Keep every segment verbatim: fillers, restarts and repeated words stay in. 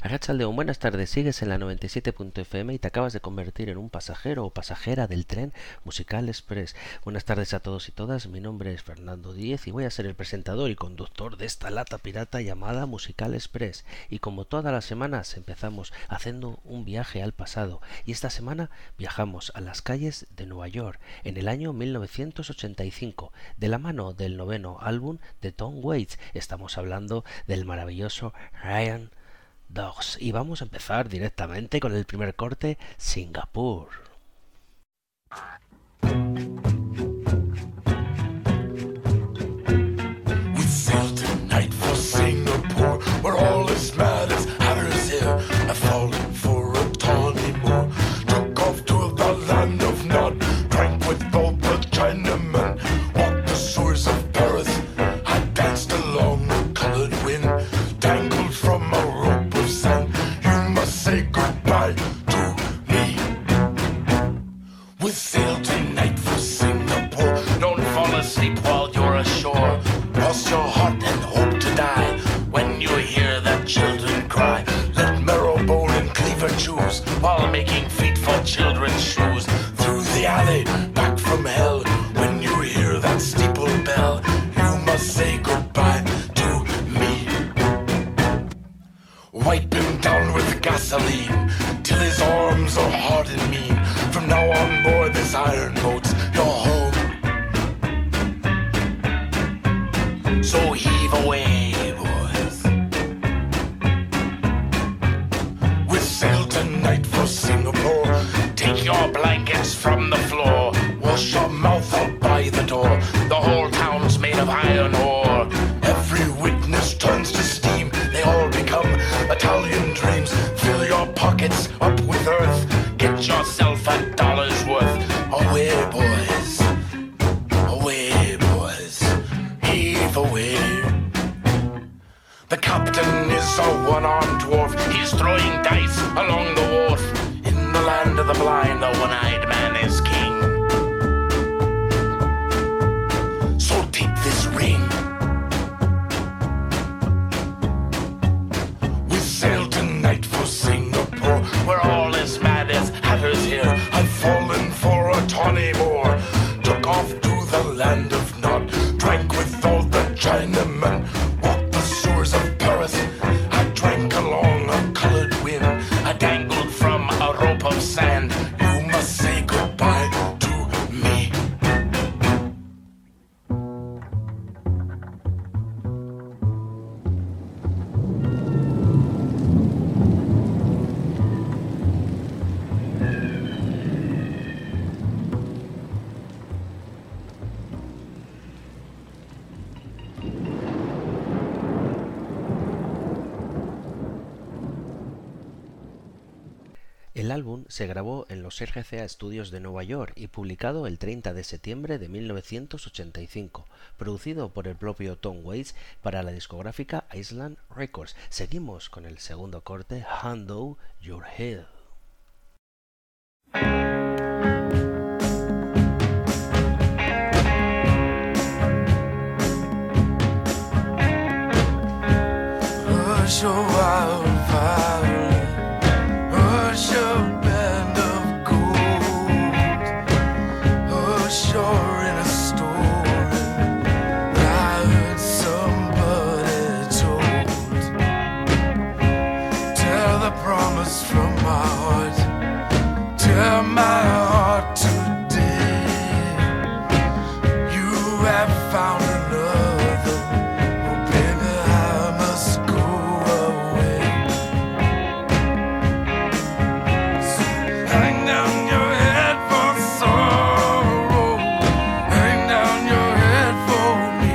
Arratsaldeon, buenas tardes, sigues en la noventa y siete punto efe eme y te acabas de convertir en un pasajero o pasajera del tren Musical Express. Buenas tardes a todos y todas, mi nombre es Fernando Díez y voy a ser el presentador y conductor de esta lata pirata llamada Musical Express. Y como todas las semanas empezamos haciendo un viaje al pasado y esta semana viajamos a las calles de Nueva York en el año mil novecientos ochenta y cinco de la mano del noveno álbum de Tom Waits. Estamos hablando del maravilloso Ryan Dogs. Y vamos a empezar directamente con el primer corte, Singapur. We sailed tonight for Singapore, where all is mad as hatters here. I've fallen for a tawny moor, took off to the land of Nod, drank with all the Chinamen, walked the shores of Paris. I danced along the colored wind, tangled from a rope of sand. You must say goodbye to me. We sail tonight for Singapore. Don't fall asleep while you're ashore. Cross your heart and hope to die when you hear the children cry. Let marrowbone and cleaver choose while making feet for children's shoes. Through the alley, back from hell, when you hear that steeple bell, you must say goodbye to me. Wipe him down with gasoline till his arms are hard and mean. From now on board this iron boat's your home. So heave away, boys. We sail tonight for Singapore. Take your blankets from the floor. Wash your mouth out by the door. The whole town's made of iron ore. Every witness turns to steam. They all become Italian dreams. Fill your pockets up with earth. Get yourself a dollar's worth. Away, boys. Away, boys. Heave away. The captain is a one-armed dwarf. He's throwing dice along the wharf. In the land of the blind, the one-eyed man is king. So take this ring. We sail tonight for Singapore, where all is mad as hatters here. I've fallen for a tawny moor, took off to the land of Nod, drank with all the Chinamen, walked the shores of Paris. I drank along a colored wind, I dangled from a rope of sand. You must say goodbye to me. El álbum se grabó en los R C A Studios de Nueva York y publicado el treinta de septiembre de mil novecientos ochenta y cinco, producido por el propio Tom Waits para la discográfica Island Records. Seguimos con el segundo corte, Handle Your Head. Hush your wild violet, hush your band of gold, hush your inner story that I heard somebody told. Tear the promise from my heart, tear my heart today. You have found another, oh baby, I must go away. So hang down your head for sorrow, hang down your head for me,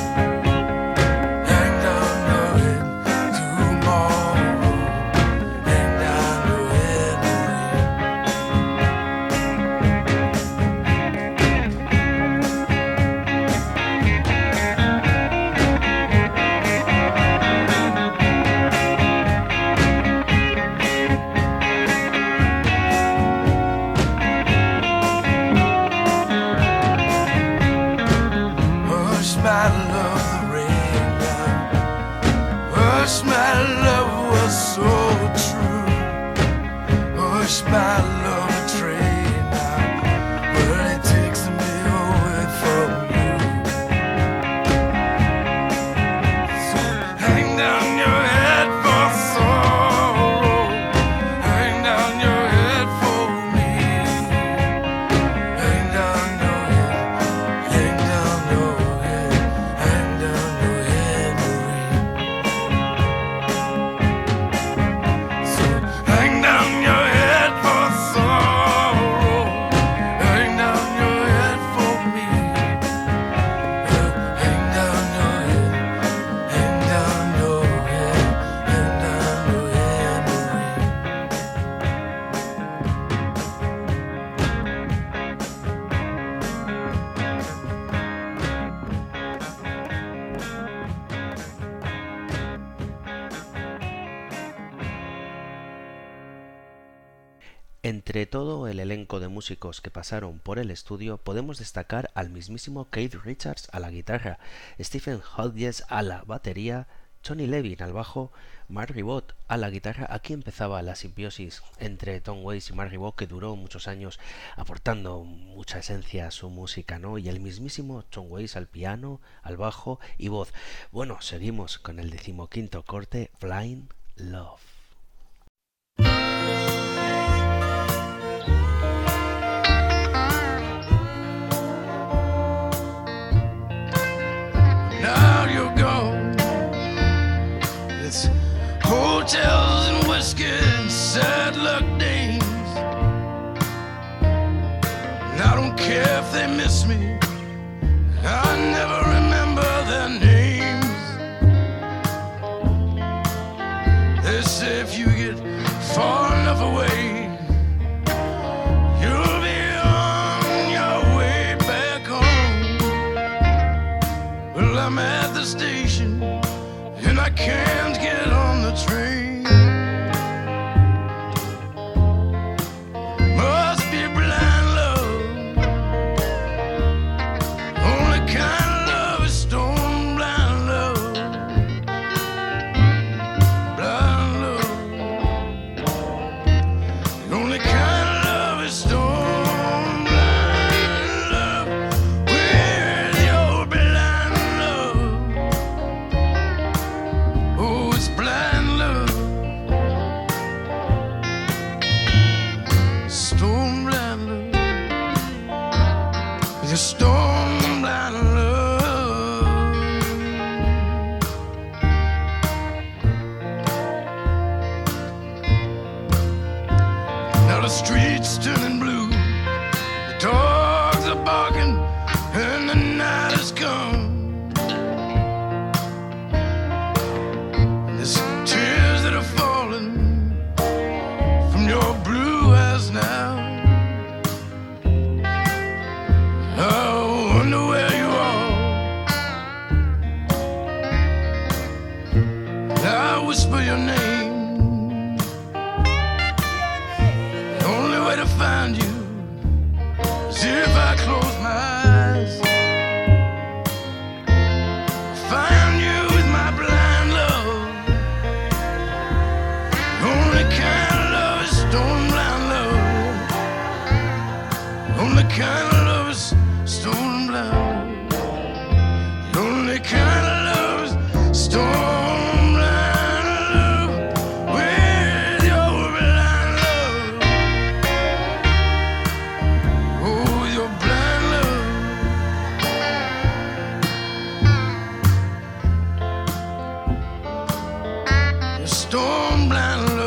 hang down your head tomorrow, hang down your head, hush my love, the rain now, hush my love was so wish my love would trade now, but it takes me away from you. So hang down your head for sorrow, hang down your head for me, hang down your head, hang down your head, hang down your head, Marie. So hang down your head for sorrow, hang down your head for me, hang down your head, hang down your head, hang down your head, Marie. Entre todo el elenco de músicos que pasaron por el estudio podemos destacar al mismísimo Keith Richards a la guitarra, Stephen Hodges a la batería, Tony Levin al bajo, Mark Ribot a la guitarra. Aquí empezaba la simbiosis entre Tom Waits y Mark Ribot, que duró muchos años aportando mucha esencia a su música, ¿no? Y el mismísimo Tom Waits al piano, al bajo y voz. Bueno, seguimos con el decimoquinto corte, Blind Love. Now you're gone. It's hotels and whiskey and sad luck days. And I don't care if they miss me, I never remember their names. They say if you get far enough away, you'll be on your way back home. Well, I'm at the station and I can't get on the train. Must be blind love. Only kind of love is stone blind love. Blind love. The only kind of love is stone blind love. With your blind love. Oh, it's blind love. Stone blind love. With your stone blind love. Now the streets turning blue, the dogs are barking, and the night has come. There's tears that are falling from your blue eyes now. I wonder where you are. I whisper your name. The only way to find you is if I close my eyes. Find you with my blind love. The only kind of love is stone blind love. The only kind of love is stone blind love. The only kind of love is stone blind love. With your blind love. Oh, with your blind love. Your stone blind love.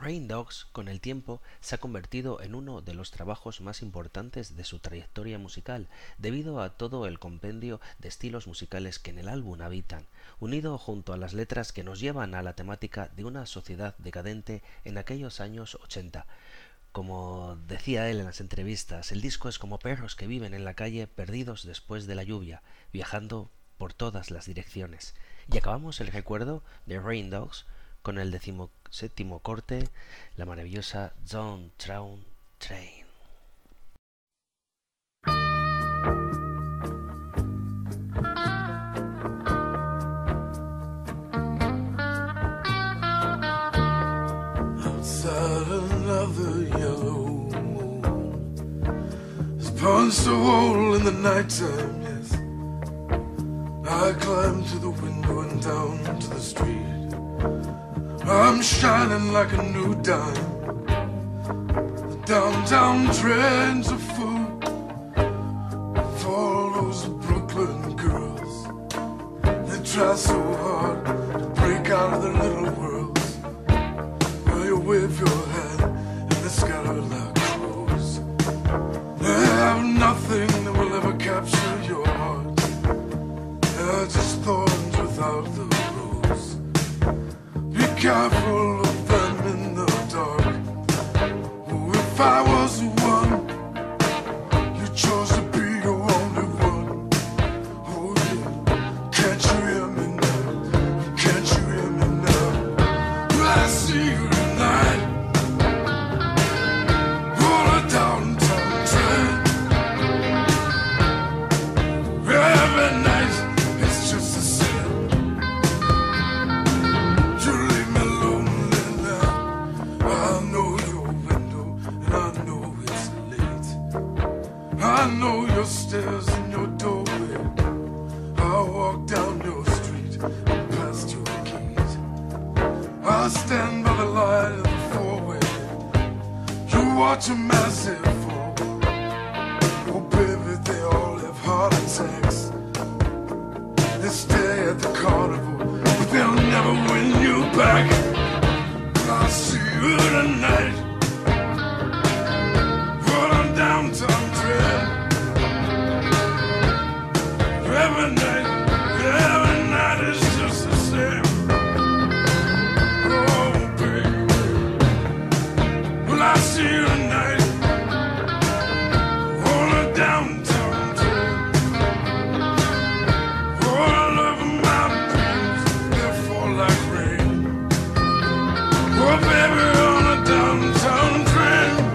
Rain Dogs, con el tiempo, se ha convertido en uno de los trabajos más importantes de su trayectoria musical, debido a todo el compendio de estilos musicales que en el álbum habitan, unido junto a las letras que nos llevan a la temática de una sociedad decadente en aquellos años ochenta. Como decía él en las entrevistas, el disco es como perros que viven en la calle perdidos después de la lluvia, viajando por todas las direcciones. Y acabamos el recuerdo de Rain Dogs con el decimoséptimo corte, la maravillosa Downtown Train. Outside another yellow moon has punched a hole in the nighttime, yes. I climbed to the window and down to the street. I'm shining like a new dime. The downtown trains are full of all those Brooklyn girls. They try so hard to break out of their little worlds. Well, you wave your hand and they scatter like crows. They have nothing that will ever capture your heart. They're just thorns without the rose. Be careful of them in the dark. Oh, if I was the one you chose to be your only one. Oh yeah, can't you hear me now? Can't you hear me now? Well, I see you tonight on a downtown train. Every night it's just the same. You leave me lonely now. I know your window and I know it's late. I know your stairs and your doorway. I walk down your street and past your gate. I stand by the light of the four-way. You watch a massive fall. Oh baby, they all have heart attacks. They stay at the carnival, but they'll never win you back. I'll see you tonight on a downtown train. Every night, every night is just the same. Oh baby, well I see you tonight on a downtown train. All over my dreams, they fall like rain. Oh baby, on a downtown train.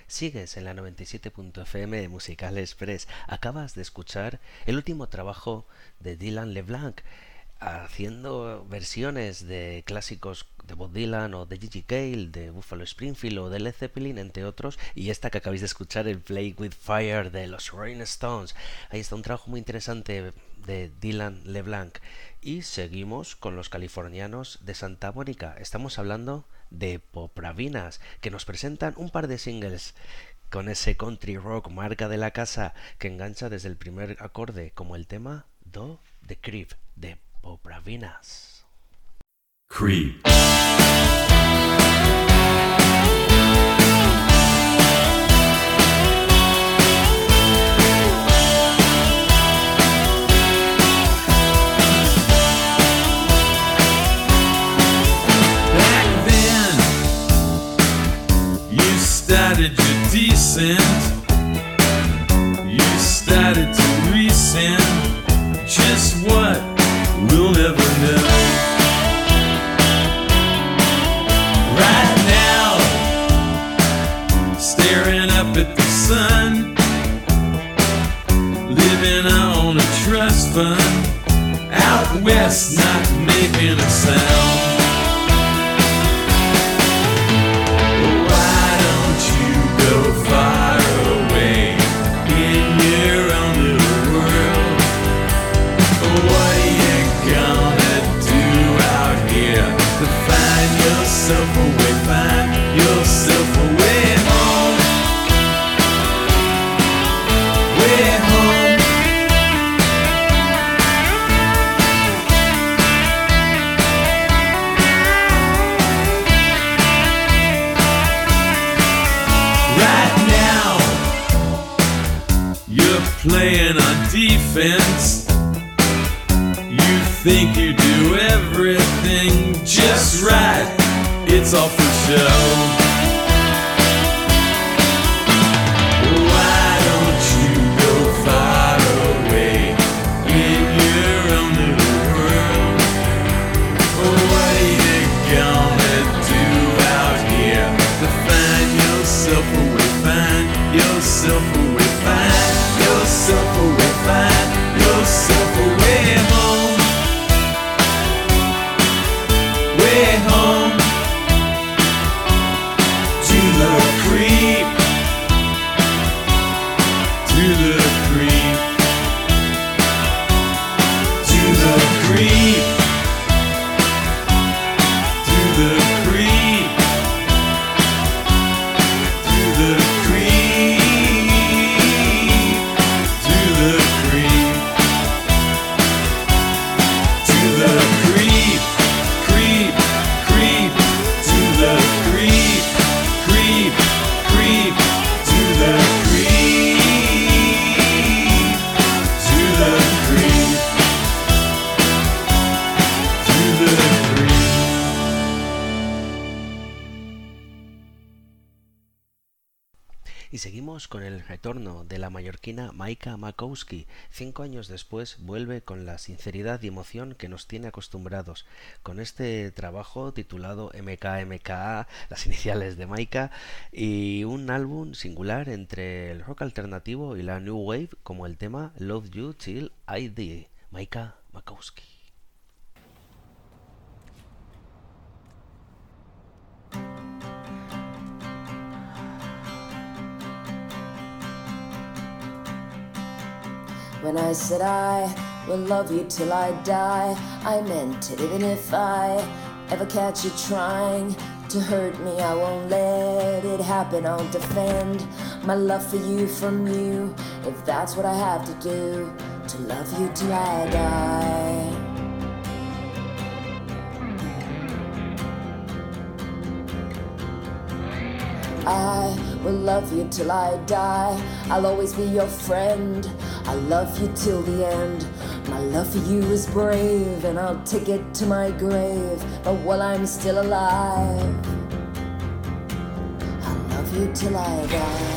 Sigues en la noventa y siete punto f m de Musical Express. Acabas de escuchar el último trabajo de Dylan LeBlanc, haciendo versiones de clásicos de Bob Dylan o de Gigi Cale, de Buffalo Springfield o de Led Zeppelin, entre otros, y esta que acabáis de escuchar, el Play With Fire de los Rolling Stones. Ahí está un trabajo muy interesante de Dylan LeBlanc. Y seguimos con los californianos de Santa Mónica. Estamos hablando de Popravinas, que nos presentan un par de singles con ese country rock marca de la casa que engancha desde el primer acorde, como el tema Do the Creep de Popravinas. Creep. Started your descent, you started to rescind just what we'll never know. Right now, staring up at the sun, living on a trust fund, out west not making a sound. Far away in your own little world. What are you gonna do out here to find yourself a way, find yourself a way home, way home. Playing on defense, you think you do everything just right, it's all for show. Why don't you go far away in your own little world? What are you gonna do out here to find yourself a way, find yourself a way, find yourself a way, find yourself a way home, way home, to the creep, to the creep, to the creep, to the creep, to the creep. Y seguimos con el retorno de la mallorquina Maika Makowski. Cinco años después vuelve con la sinceridad y emoción que nos tiene acostumbrados, con este trabajo titulado M K M K A, las iniciales de Maika, y un álbum singular entre el rock alternativo y la new wave, como el tema Love You Till I Die. Maika Makowski. When I said I will love you till I die, I meant it. Even if I ever catch you trying to hurt me, I won't let it happen. I'll defend my love for you from you, if that's what I have to do, to love you till I die. I will love you till I die. I'll always be your friend. I'll love you till the end. My love for you is brave, and I'll take it to my grave. But while I'm still alive, I'll love you till I die.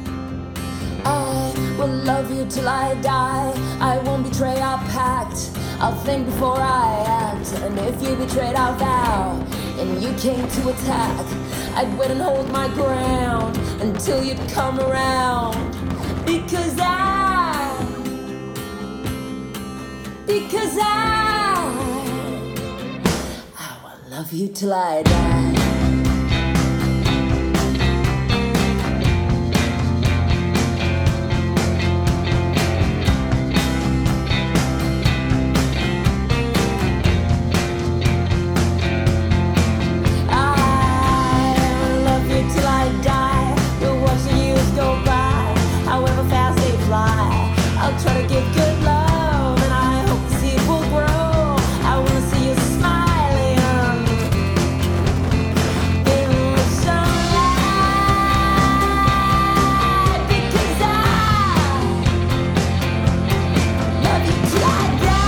I will love you till I die. I won't betray our pact. I'll think before I act, and if you betrayed our vow and you came to attack, I'd wait and hold my ground until you'd come around. Because I, because I, I will love you till I die. I'll try to give good love, and I hope the seed will grow. I wanna see you smiling in the sunlight, because I love you till I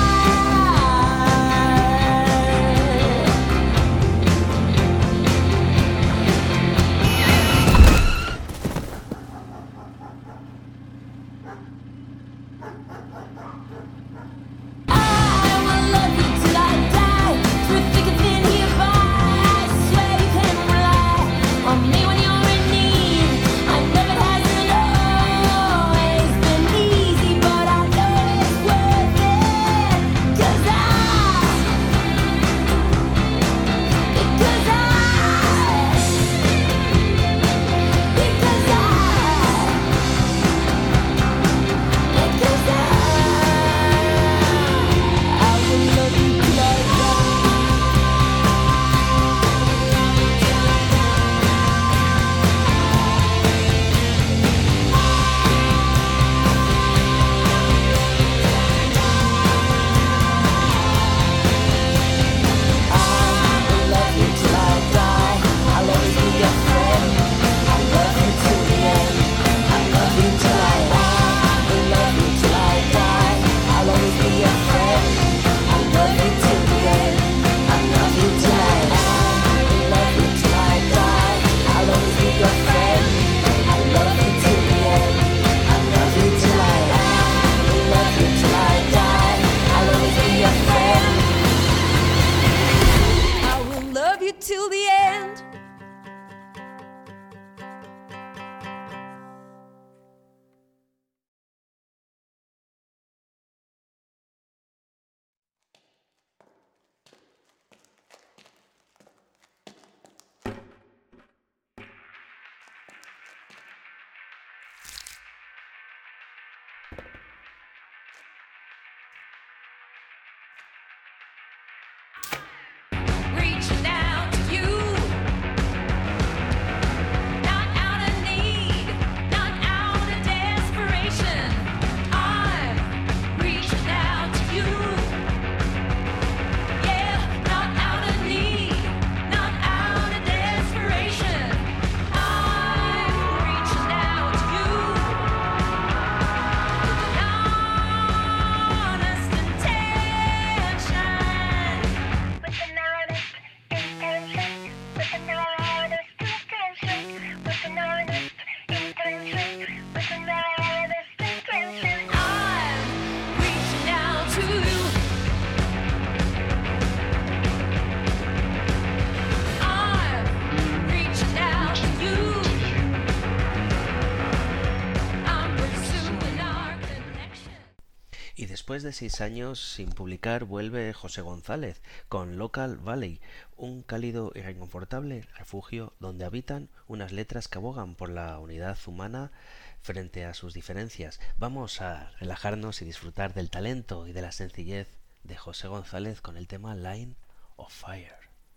Después de seis años sin publicar, vuelve José González con Local Valley, un cálido y reconfortable refugio donde habitan unas letras que abogan por la unidad humana frente a sus diferencias. Vamos a relajarnos y disfrutar del talento y de la sencillez de José González con el tema Line of Fire.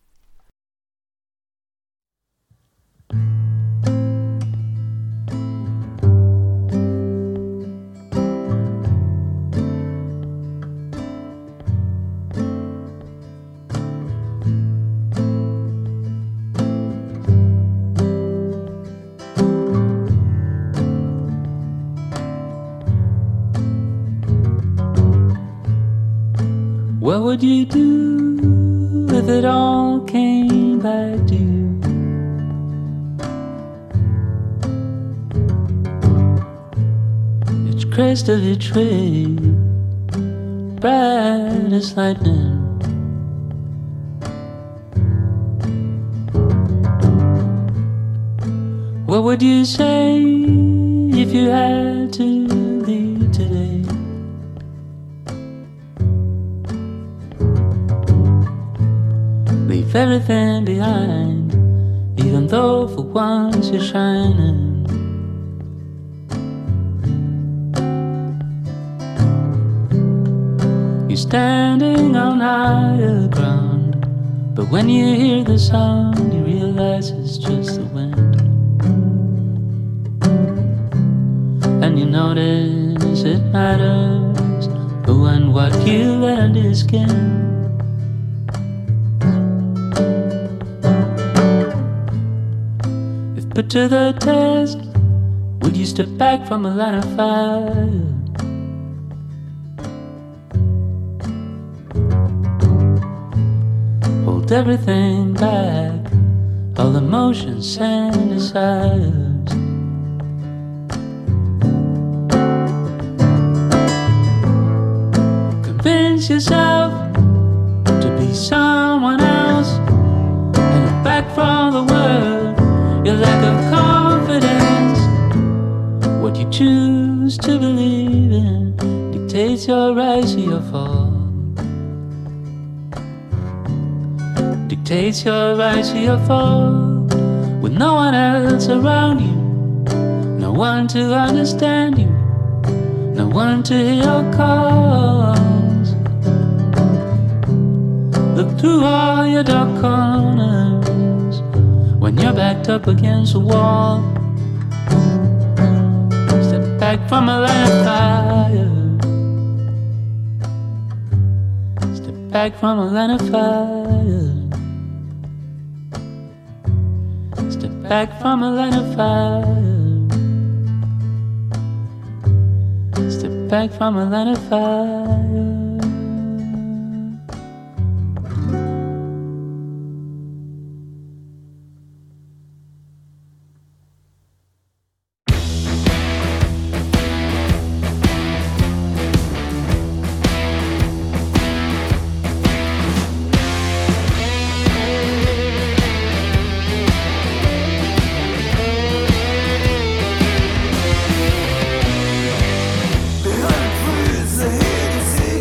What would you do if it all came back to you? Each crest of each wave bright as lightning. What would you say if you had to leave today? Leave everything behind, even though for once you're shining. You're standing on higher ground, but when you hear the sound, you realize it's just the wind. And you notice it matters who and what you let under your skin. If put to the test, would you step back from a line of fire? Hold everything back, all emotions and desires. Convince yourself to be someone else, and look back from the world, your lack of confidence. What you choose to believe in dictates your rise or your fall. Dictates your rise or your fall. With no one else around you, no one to understand you, no one to hear your calls. Look through all your dark corners when you're backed up against a wall. Step back from a line of fire. Step back from a line of fire. Step back from a line of fire. Step back from a line of fire. Behind the trees, the hidden sea.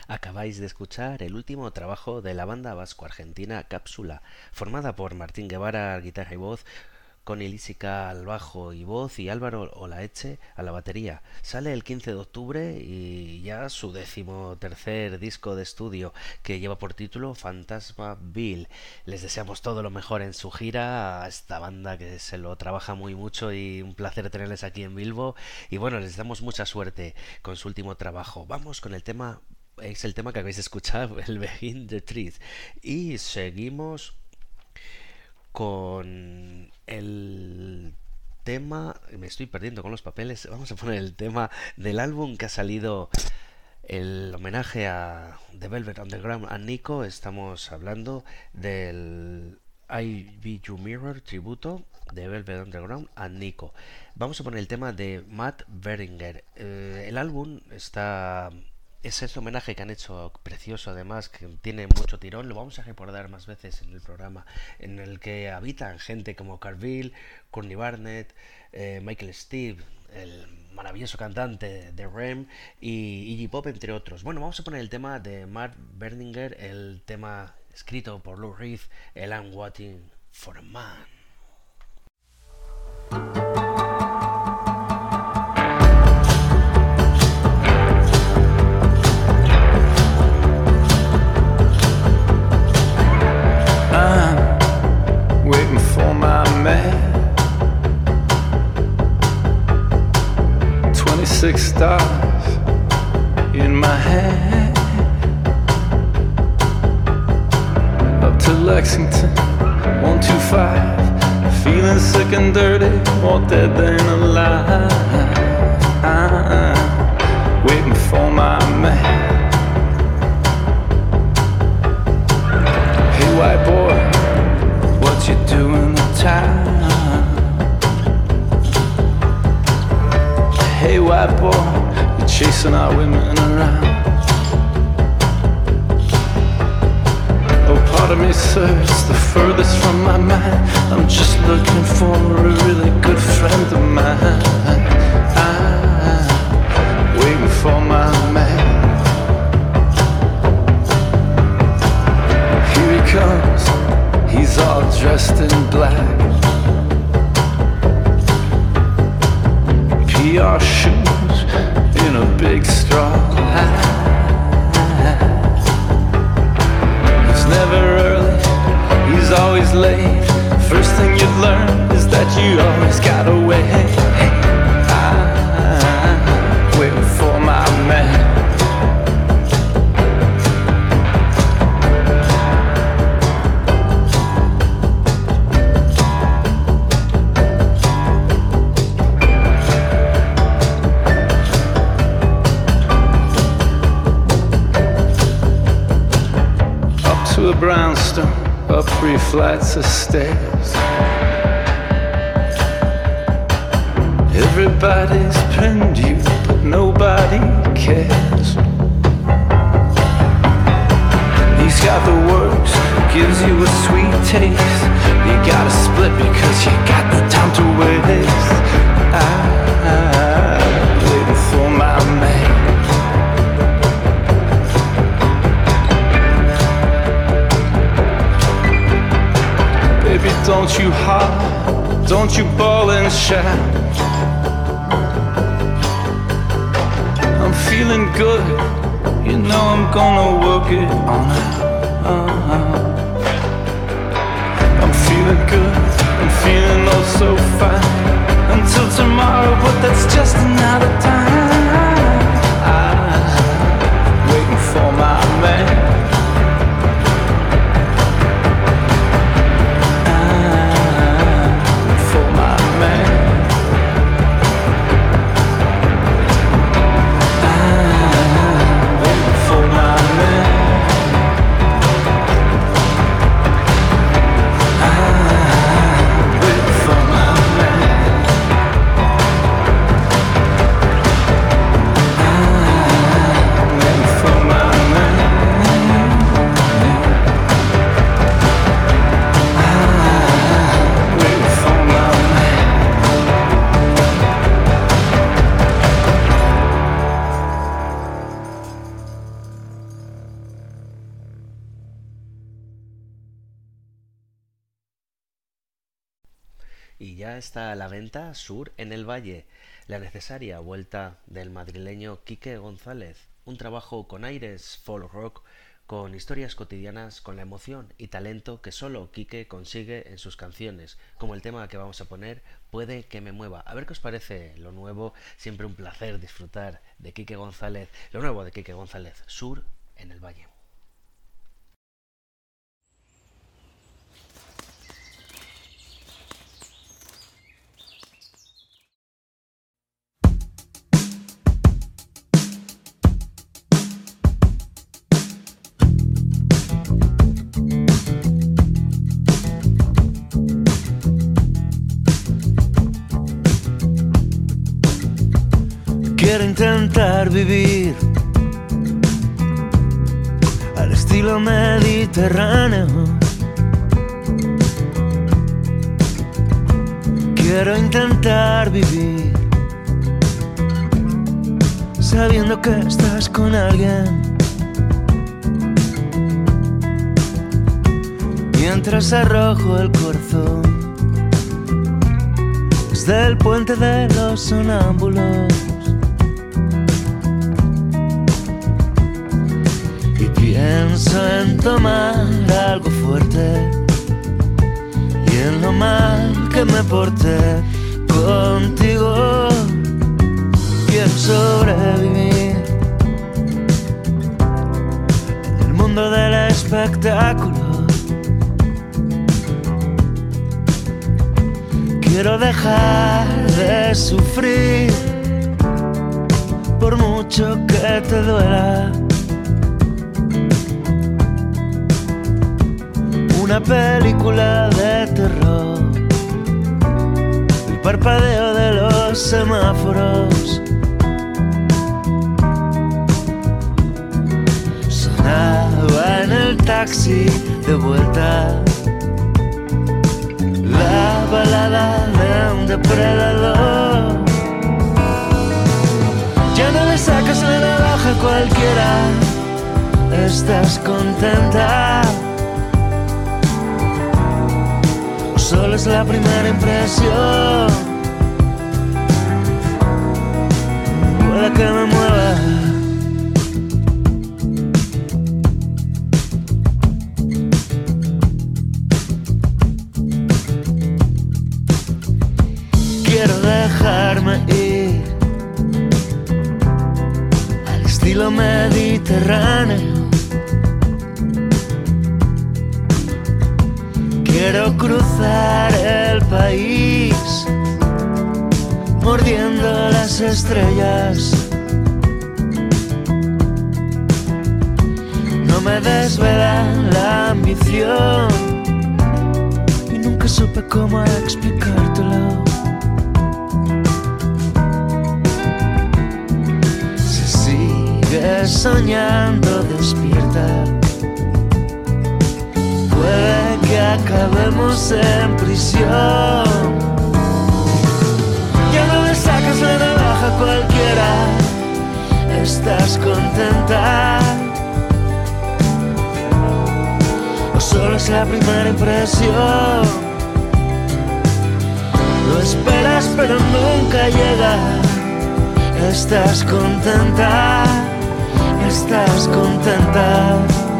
Acabáis de escuchar el último trabajo de la banda vasco-argentina Cápsula, formada por Martín Guevara, guitarra y voz, Connie Lísica al bajo y voz y Álvaro Olaeche a la batería. Sale el quince de octubre y ya su décimo tercer disco de estudio, que lleva por título Fantasma Bill. Les deseamos todo lo mejor en su gira a esta banda que se lo trabaja muy mucho y un placer tenerles aquí en Bilbo. Y bueno, les damos mucha suerte con su último trabajo. Vamos con el tema, es el tema que habéis escuchado, el Behind the Trees. Y seguimos con el tema, me estoy perdiendo con los papeles, vamos a poner el tema del álbum que ha salido, el homenaje a The Velvet Underground, a Nico. Estamos hablando del I Be Your Mirror tributo de Velvet Underground a Nico. Vamos a poner el tema de Matt Berninger. Eh, el álbum está... Es ese homenaje que han hecho precioso, además, que tiene mucho tirón. Lo vamos a recordar más veces en el programa, en el que habitan gente como Carville, Courtney Barnett, eh, Michael Stipe, el maravilloso cantante de R E M y Iggy Pop, entre otros. Bueno, vamos a poner el tema de Matt Berninger, el tema escrito por Lou Reed, el I'm Waiting for a Man. Waiting for my man. Twenty-six stars in my hand. Up to Lexington, one two five. Feeling sick and dirty, more dead than alive. I'm waiting for my man. Hey white boy, what you doing in town? Hey white boy, you're chasing our women around. Oh pardon me sir, it's the furthest from my mind. I'm just looking for a really good friend of mine. I'm waiting for my man. Here he comes, he's all dressed in black. P R shoes in a big straw hat. He's never early, he's always late. First thing you learn is that you always gotta wait. I'm waiting for my man. A brownstone, up three flights of stairs. Everybody's pinned you, but nobody cares. He's got the works, gives you a sweet taste. You gotta split because you got no time to waste. I'm waiting for my man. Baby, don't you holler, don't you bawl and shout. I'm feeling good, you know I'm gonna work it on out. I'm feeling good, I'm feeling oh so fine. Until tomorrow, but that's just another time. I'm waiting for my man. Y ya está a la venta Sur en el Valle, la necesaria vuelta del madrileño Quique González, un trabajo con aires folk rock, con historias cotidianas, con la emoción y talento que solo Quique consigue en sus canciones, como el tema que vamos a poner, Puede que me mueva. A ver qué os parece lo nuevo, siempre un placer disfrutar de Quique González, lo nuevo de Quique González, Sur en el Valle. Quiero intentar vivir al estilo mediterráneo. Quiero intentar vivir sabiendo que estás con alguien, mientras arrojo el corazón desde el puente de los sonámbulos. Pienso en tomar algo fuerte y en lo mal que me porté contigo. Quiero sobrevivir en el mundo del espectáculo. Quiero dejar de sufrir por mucho que te duela. Una película de terror, el parpadeo de los semáforos. Sonaba en el taxi de vuelta la balada de un depredador. Ya no le sacas la navaja a cualquiera, estás contenta. Solo es la primera impresión. Puede que me mueva. Quiero dejarme ir al estilo mediterráneo. Quiero cruzar el país mordiendo las estrellas. No me desvela la ambición y nunca supe cómo explicártelo. Si sigues soñando despierta, puede que acabemos en prisión. Ya no le sacas la navaja a cualquiera, estás contenta. O solo es la primera impresión. Lo esperas pero nunca llega. Estás contenta, estás contenta.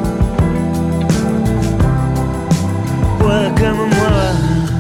Puede que me mueva.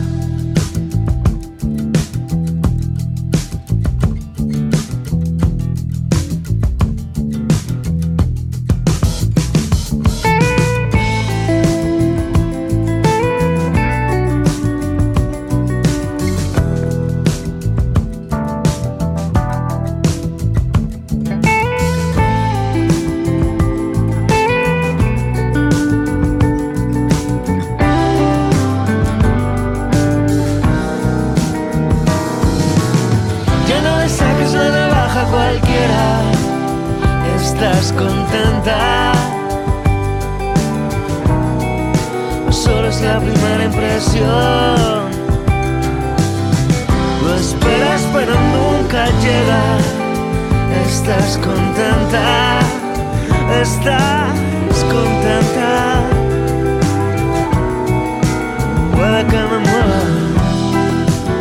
Estás contenta. Solo es la primera impresión. Lo esperas pero nunca llega. Estás contenta. Estás contenta. Puede que me mueva.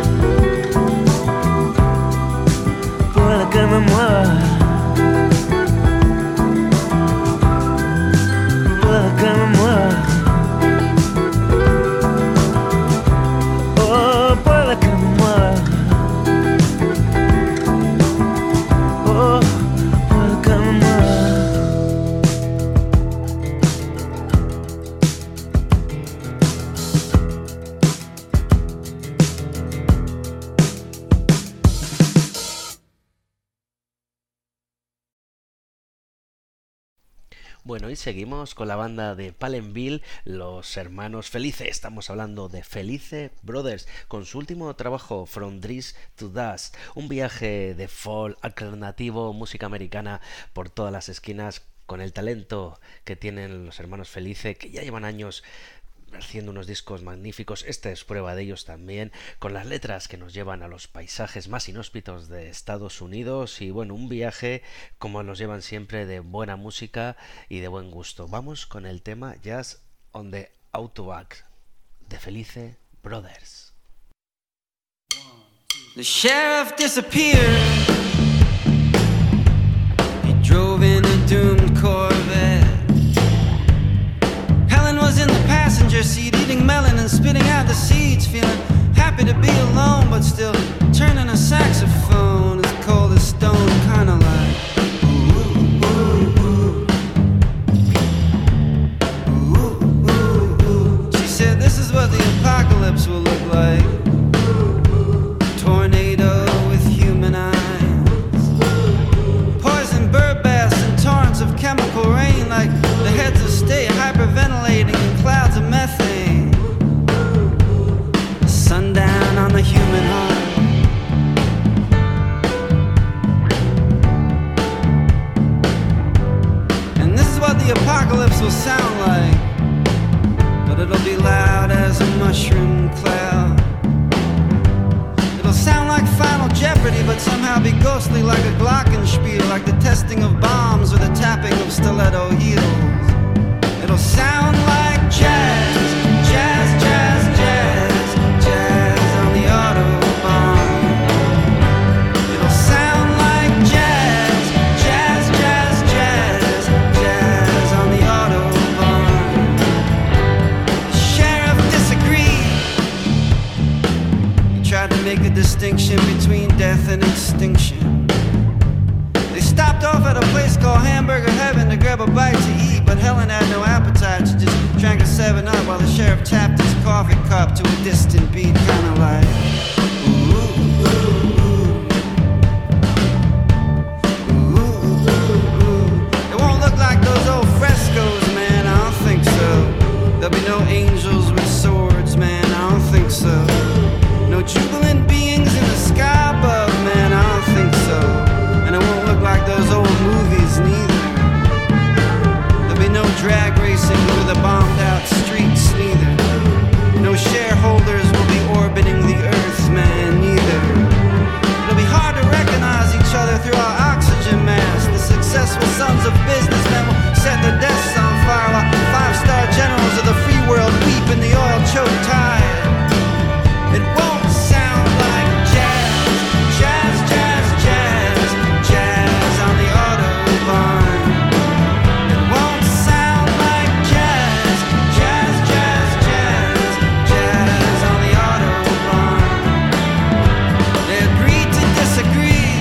Bueno, y seguimos con la banda de Palenville, los hermanos Felice. Estamos hablando de Felice Brothers, con su último trabajo, From Dries to Dust, un viaje de folk, alternativo, música americana por todas las esquinas, con el talento que tienen los hermanos Felice, que ya llevan años haciendo unos discos magníficos. Esta es prueba de ellos también, con las letras que nos llevan a los paisajes más inhóspitos de Estados Unidos, y bueno, un viaje como nos llevan siempre, de buena música y de buen gusto. Vamos con el tema Jazz on the Autobahn de Felice Brothers. The sheriff disappeared. He drove in a doomed Corvette. Helen was in the passenger seat, eating melon and spitting out the seeds, feeling happy to be alone, but still turning a saxophone as cold as stone, kinda like ooh, ooh, ooh. Ooh, ooh, ooh. She said this is what the apocalypse will look like. Tornado with human eyes, poison bird baths and torrents of chemical rain, like the heads of state hyperventilating in clouds of methane. Sundown on the human heart. And this is what the apocalypse will sound like, but it'll be loud as a mushroom cloud. It'll sound like Final Jeopardy, but somehow be ghostly like a glockenspiel, like the testing of bombs or the tapping of stiletto heels. It'll sound like jazz, jazz, jazz, jazz, jazz on the Autobahn. It'll sound like jazz, jazz, jazz, jazz, jazz on the Autobahn. The sheriff disagreed. He tried to make a distinction between death and extinction. They stopped off at a place called Hamburger Heaven to grab a bite to eat, but Helen had no appetite. She just drank a seven up while the sheriff tapped his coffee cup to a distant beat, kinda like ooh, ooh, ooh. Ooh, ooh, ooh. It won't look like those old frescoes, man, I don't think so. There'll be no angels with swords, man, I don't think so. No jubilant beings in the sky above, man, I don't think so. And it won't look like those old movies neither. There'll be no drag racing over the bombed out streets neither. No shareholders will be orbiting the earth, man, neither. It'll be hard to recognize each other through our oxygen masks. The successful sons of businessmen will set their desks on fire while five-star generals of the free world weep in the oil-choked tide. It won't sound like jazz, jazz, jazz, jazz, jazz on the Autobahn. It won't sound like jazz, jazz, jazz, jazz, jazz on the Autobahn. They agreed to disagree.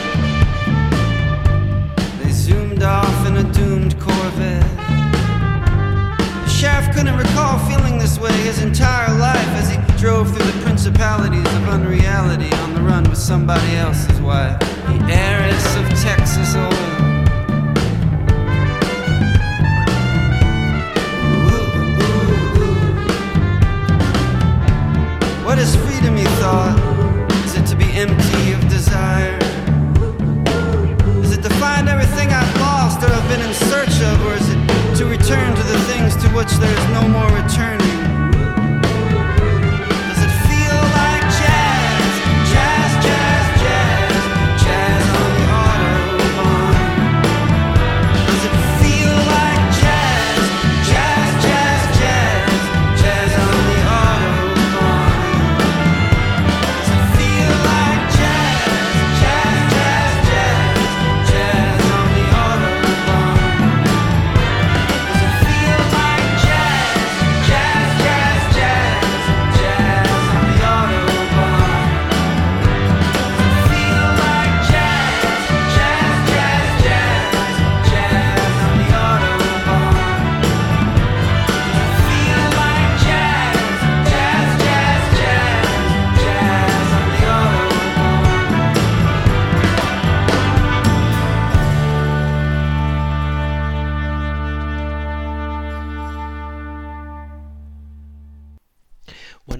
They zoomed off in a doomed Corvette. The sheriff couldn't recall feeling this way his entire life as he drove through the principalities of unreality on the run with somebody else's wife, the heiress of Texas oil. Ooh, ooh, ooh. What is freedom, he thought? Is it to be empty of desire? Is it to find everything I've lost or have been in search of, or is it to return to the things to which there is no more returning? Jazz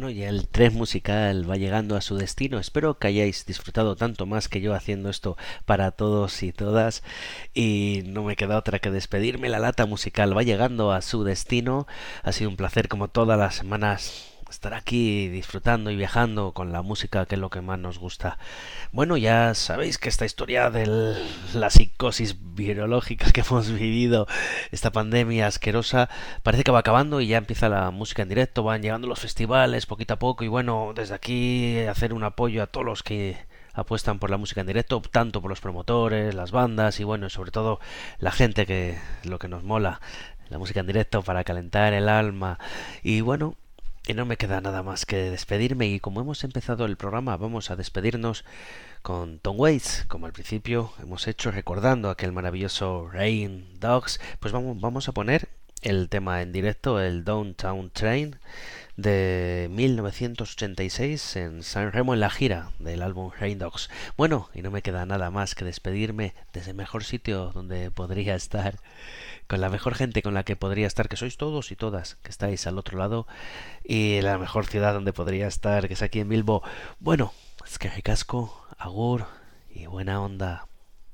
Bueno, ya el tren musical va llegando a su destino. Espero que hayáis disfrutado tanto más que yo haciendo esto para todos y todas. Y no me queda otra que despedirme. La lata musical va llegando a su destino. Ha sido un placer como todas las semanas estar aquí disfrutando y viajando con la música, que es lo que más nos gusta. Bueno, ya sabéis que esta historia de la psicosis virológica que hemos vivido, esta pandemia asquerosa, parece que va acabando y ya empieza la música en directo, van llegando los festivales poquito a poco y bueno, desde aquí hacer un apoyo a todos los que apuestan por la música en directo, tanto por los promotores, las bandas y bueno, sobre todo la gente, que lo que nos mola, la música en directo para calentar el alma. Y bueno, y no me queda nada más que despedirme, y como hemos empezado el programa vamos a despedirnos con Tom Waits, como al principio hemos hecho, recordando aquel maravilloso Rain Dogs. Pues vamos, vamos a poner el tema en directo, el Downtown Train de mil novecientos ochenta y seis en San Remo, en la gira del álbum Rain Dogs. Bueno, y no me queda nada más que despedirme desde el mejor sitio donde podría estar, con la mejor gente con la que podría estar, que sois todos y todas, que estáis al otro lado, y la mejor ciudad donde podría estar, que es aquí en Bilbo. Bueno, es que ricasco, agur y buena onda.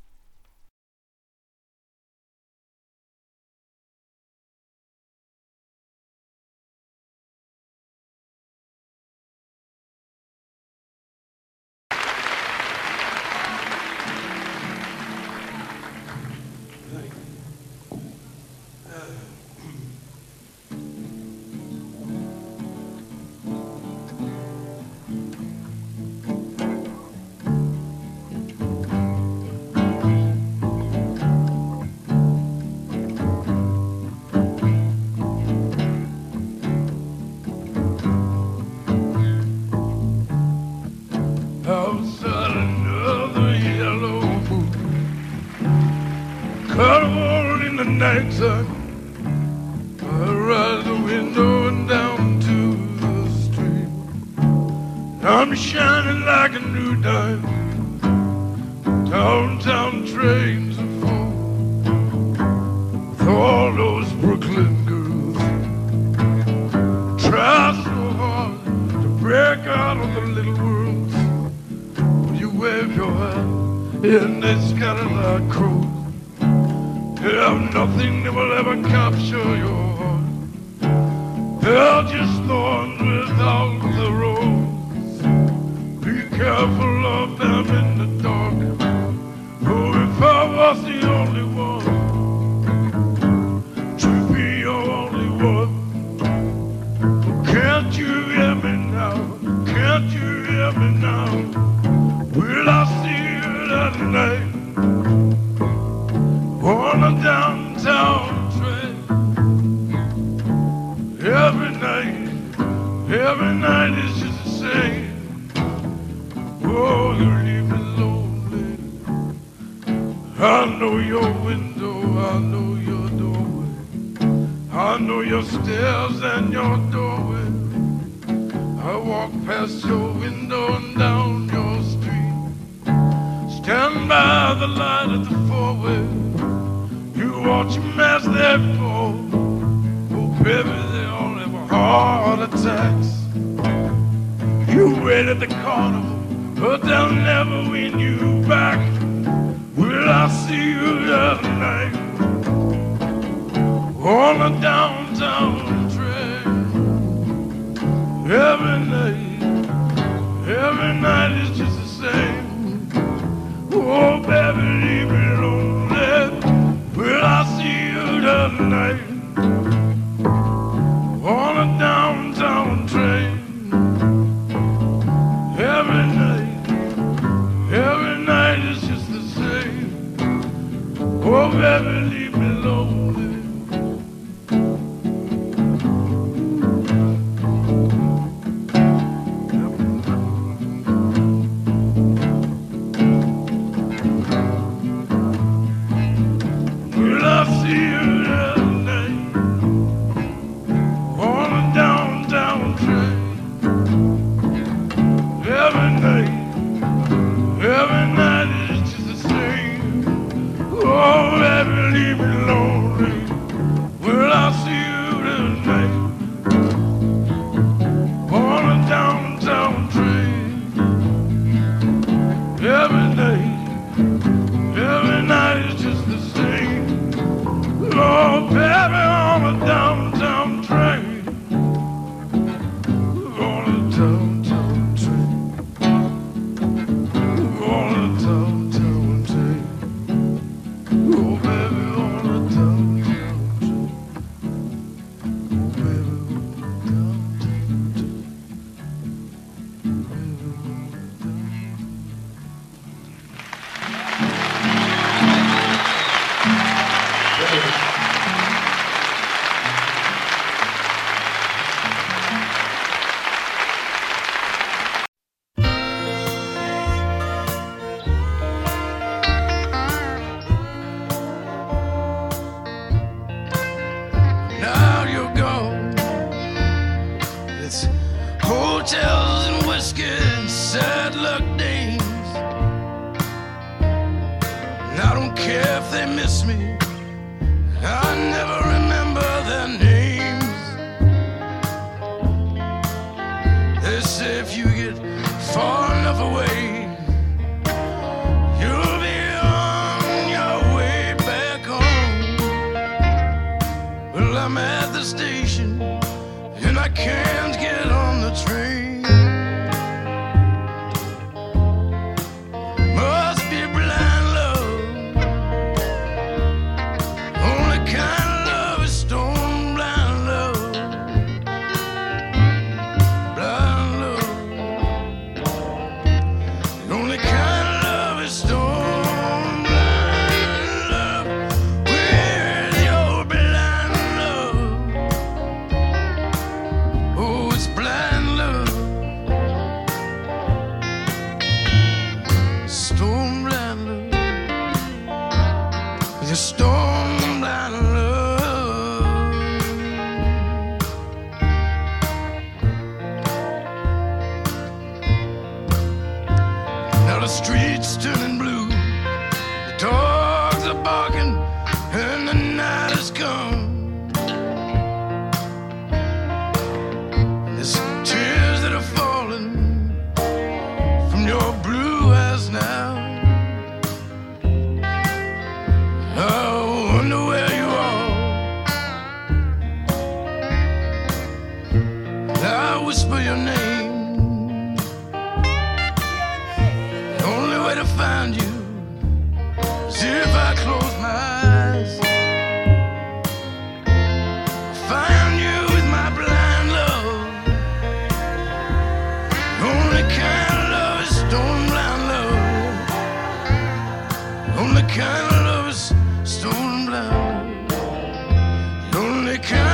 Outside another yellow moon, cuddled in the night sun. I rise the window and down to the street. I'm shining like a new dime. Downtown trains are full with all those Brooklyn girls. Try so hard to break out of the little world. Wave your hand in they scatter like crows. They have nothing that will ever capture your heart. They're just thorns without the rose. Be careful of them in the dark. Oh, if I was the only one to be your only one. Can't you hear me now? Can't you hear me now? Will I see you that night on a downtown train? Every night, every night is just the same. Oh, you leave me lonely. I know your window, I know your doorway. I know your stairs and your doorway. I walk past your window and down your street. Stand by the light at the four-way. You watch them as they fall. Oh, baby, they all have heart attacks. You wait at the corner, but they'll never win you back. Will I see you that night on a downtown train? Every night, every night is just the same. Oh, baby, leave me lonely. Will I see you tonight on a downtown train? Every night, every night is just the same. Oh, baby, leave me lonely. On a Now you're gone. It's hotels and whiskey and sad luck days. And I don't care if they miss me. I never remember their names. They say if you get far enough away, you'll be on your way back home. Well, I'm at the station and I can't get on the train. Must be blind love. Only kind of love is stone blind love. Blind love. The only kind of love is stone blind love. Where's your blind love? Oh, it's blind love. Stone blind love. The stone blind love. Now the streets turning blue. The dogs are barking and the night has come. There's tears that are falling from your blue eyes now. I wonder where you are. I whisper your name. The only way to find you is if I close my eyes. Find you with my blind love. The only kind of love is stone blind love. The only kind of love is stone blind love. The only kind